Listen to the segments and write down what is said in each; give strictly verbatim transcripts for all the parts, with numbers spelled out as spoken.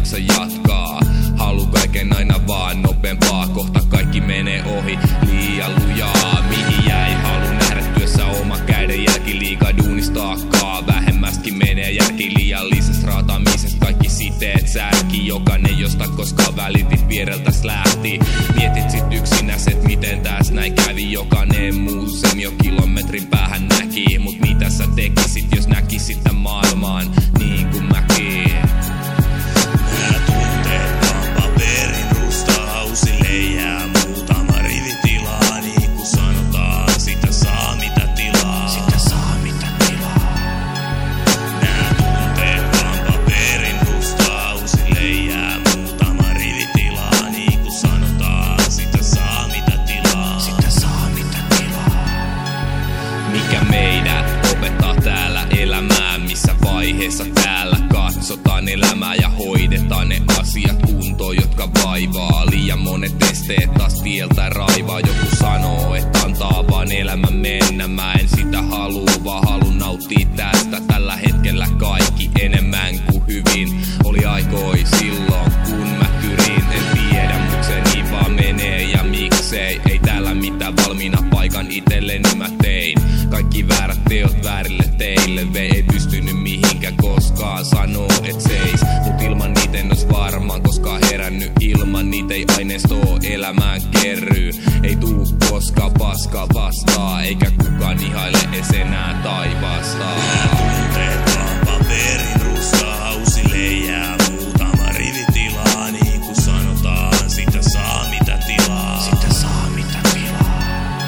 jaksa jatkaa. Halu kaiken aina vaan nopeampaa, kohta kaikki menee ohi liian lujaa. Mihin jäi halu nähdä työssä oma käden jälki, liikaa duunistaakkaa. Vähemmäskin menee järki liiallisesta raataamisesta, kaikki siteet särki. Jokainen josta koskaan välitit viereltäs lähti. Mietit sit yksinäs, et miten täs näin kävi. Jokainen muu sen jo kilometrin päähän näki. Mut mitä sä tekisit jos näkisit tän maailmaan niin kuin mäkin? Nää tunteet vaan paperin rustahausille jää muutama rivi tilaa. Niin kuin sanotaan, sitä saa mitä tilaa. Sitä saa mitä tilaa. Nää tunteet vaan paperin rustahausille jää muutama rivi tilaa. Niin kuin sanotaan, sitä saa mitä tilaa. Sitä saa mitä tilaa. Mikä meidät opettaa täällä elämään? Missä vaiheessa täällä katsotaan elämää ja hoidetaan ne asiat kuntoon, jotka vaivaa? Liian monet esteet taas tieltä raivaa. Joku sanoo, että antaa vaan elämän mennä. Mä en sitä halua, vaan halun nauttia tästä. Tällä hetkellä kaikki enemmän kuin hyvin oli aikoi silloin kun mä tyrin. En tiedä, mut se niin vaan menee ja miksei. Ei täällä mitään valmiina paikan itselleni mä tein. Kaikki väärät teot väärille teille vei. Ei pystynyt mihinkään koskaan sanoo et seis. Mut ilman niitä en ois varmaan koskaan herännyt. Ilman niitä ei aineistoa elämään kerry. Ei tuu koskaan paskaa vastaa, eikä kukaan ihaile es enää taivaasta. Nää tunteet vaan paperin rustahausille jää muutama rivi tilaa. Niin kuin sanotaan, sitä saa mitä tilaa. Sitä saa mitä tilaa.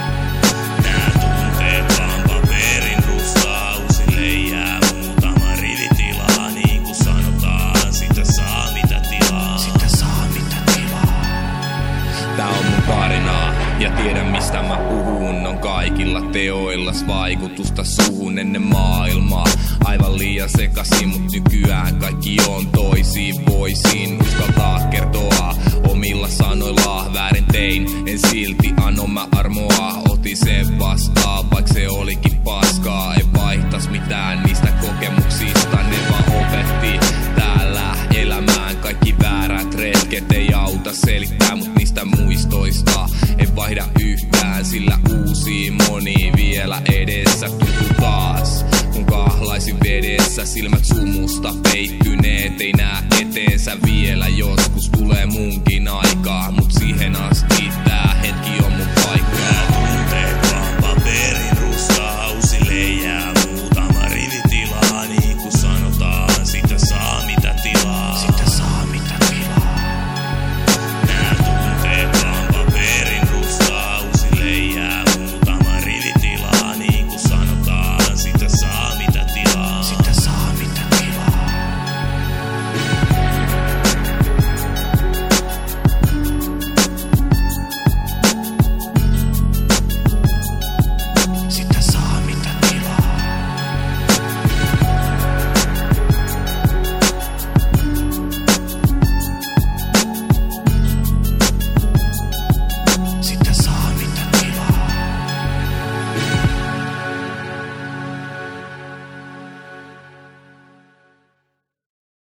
Nää tunteet vaan paperin rustahausille jää muutama rivi tilaa. Niin kuin sanotaan, sitä saa mitä tilaa. Sitä saa mitä tilaa. Tää on mun tarinaa ja tiedän mistä mä puhun. On kaikilla teoillas vaikutusta suhun ennen maailmaa. Aivan liian sekaisin, mut nykyään kaikki on toisin. Voisin uskaltaa kertoa omilla sanoilla väärin tein. En silti anno mä armoa, otin sen vastaan, vaik se olikin paskaa. En vaihtas mitään niistä kokemuksista, ne vaan opetti täällä elämään. Kaikki väärät retket ei auta selittää, mut niistä muistoista en vaihda yhtään, sillä uusi moni vielä edessä tuntuu taas. Kun kahlaisin vedessä, silmät sumusta peittyneet, ei näe eteensä vielä. Joskus tulee munkin aikaa, mut siihen asti